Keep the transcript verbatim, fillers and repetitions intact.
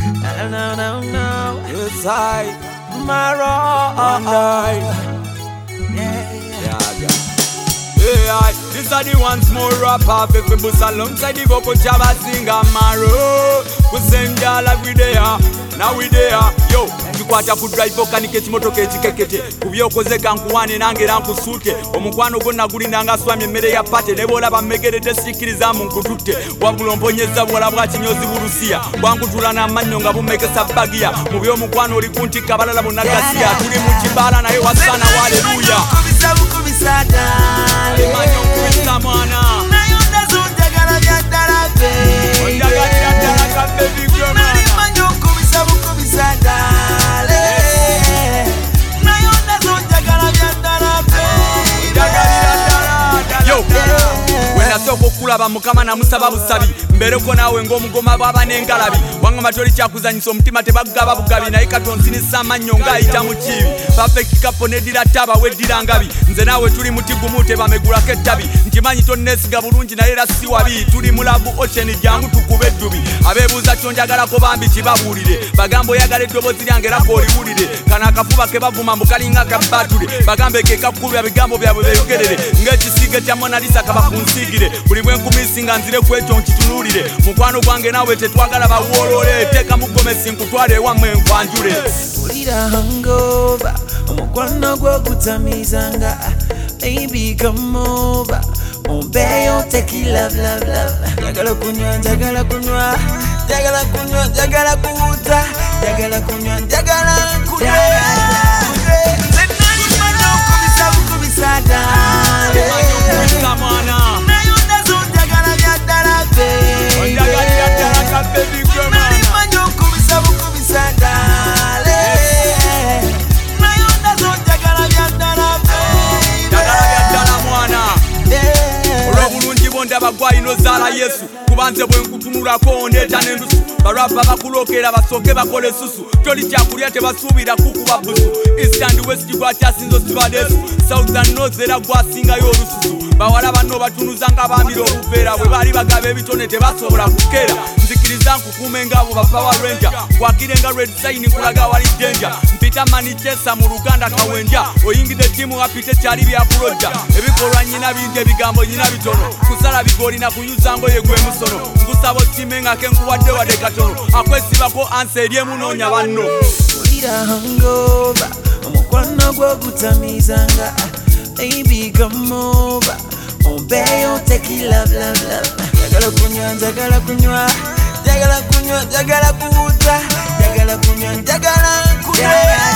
No, no, no, no. Yes, I, Maro, I. Yeah, Yeah, yeah. Yeah, this are the ones more rap off if we bust alongside the vocal Java singer Maro. We send y'all every day, now we there. Yo, tukwata ku drive okanike kimotoka ekikekete kubyokozeka nkuwane nange rankusute omukwano gonna gulinda nga swamye mmere ya pate ne bola bamegerede sikiriza mu nkututte wabula mponyeza bwola bwa kinyozi burusiya bwankutula n'amannyo nga bumekesa bagiya mu by'omukwano oli kuntikka balala bonna gasiya tuli mu kibala naye wasana haleluya Emanyo nkubisa mwana nayo ndazonjagala bya ddala be onjagalira ddala ka baby girl mwana emanyo nkubisa bukubisa ddala nayo ndazonjagala bya ddala be onjagalira ddala yo wenasooka okulaba mukama namusaba busabi mbereko naawe ng'omugoma bw'aba n'engalabi wangamba toli kyakuzanyisa omutima tebagaba bugabi naye katonsinisa amannyo ng'ayita mu kibi perfect kapo neddira ttaba weddira ngabi nze naawe tuli muti gumu tebamegulako ettabi nkimanyi tonneesiga bulungi naye era si wabi tuli mulabu ocean jangu tukube eddubi abeebuuza kyonjagalako bambi kibabuulire bagamba oyagala eddoboozi lyange era kooliwulire kano akafuba ke bavuma mbu kalinga kabbatule bagambe ke kakkubya bigambo byabwe beyogerere ng'ekisiige kya monalisa kaba kunsiigire buli bwe nkumisi nga nzire ku ekyo nkitunuulire mukwano gwange naawe tetwagala bawoolole teeka mugomesi nkutwala ewammwe nkwanjule ulira hangover omukwano gw'okutamizanga baby come over ombeyo teki love love love njagala kunywa njagala kunywa njagala kunywa njagala kuwuta njagala kunywa njagala kunywa zenalimanyo okubisa bukubisa ddala Nkubisa mwana nayo ndazonjagala bya ddala be onjagalira ddala ka baby girl mwana zenalimanyo okubisa bukubisa ddala nayo ndazonjagala bya ddala be njagala bya ddala mwana olw'obulungi bwo ndaba gwalina ozaala yesu kubanze bwe nkutunulako ondeeta n'endusu balwapa bakulokera basooke bakola essusu toli kyakulya tebasuubira kukuba busu east and west gwakyasinza osibadeesu south and north era gwasingayo olususu bawala banno batunuza nga bambira obuveera bwe baali bagaba ebitone tebasobola kukeera nzikiriza nkukuume ngaabo bapawa rwenja kwakire nga red sign nkulaga wali denja mpita manichesa mu luganda kawenja oyingidde tiimu apite kyali byakulojja ebikolwa nyina bingi ebigambo nyina bitono kusala bigolina kuyuza ngoye gwe musono nkusaba otime nga ke nkuwadde wadde katono akwesibako ansa eri emunoonya banno ulira hangover omukwano gw'okutamizanga baby come over ombeyo teki love love love njagala kunywa njagala kunywa njagala kunywa njagala kuwuta njagala kunywa njagala kunywa